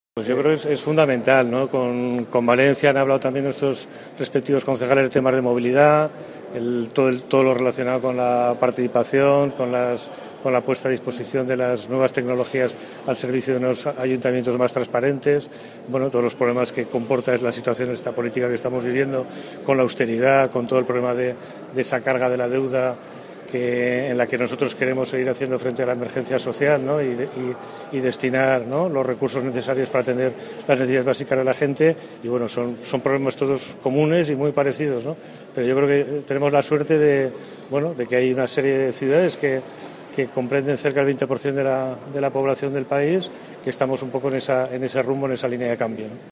Pues yo creo que es fundamental, ¿no? Con Valencia han hablado también nuestros respectivos concejales de temas de movilidad, todo lo relacionado con la participación, con la puesta a disposición de las nuevas tecnologías al servicio de unos ayuntamientos más transparentes, bueno, todos los problemas que comporta es la situación, esta política que estamos viviendo, con la austeridad, con todo el problema de esa carga de la deuda en la que nosotros queremos seguir haciendo frente a la emergencia social, ¿no? y destinar, ¿no?, los recursos necesarios para atender las necesidades básicas de la gente. Y bueno, son problemas todos comunes y muy parecidos, ¿no? Pero yo creo que tenemos la suerte de que hay una serie de ciudades que comprenden cerca del 20% de la población del país, que estamos un poco en ese rumbo, en esa línea de cambio, ¿no?